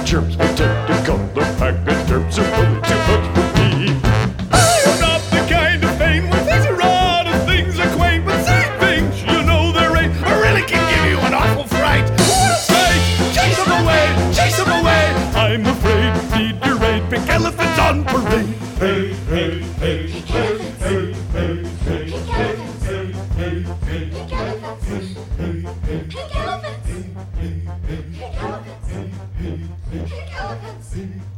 germs protect your color package. Germs are really too much for me. I am not the kind of pain where things are odd and things are quaint, but see things you know there ain't. I really can give you an awful fright. What a sight! Chase them away! Chase them away! I'm afraid, feed your aid. Pink elephants on parade. Hey, hey, hey, hey, hey, hey, hey, hey, hey, Pink elephants. Pink elephants. Pink elephants. Pink elephants.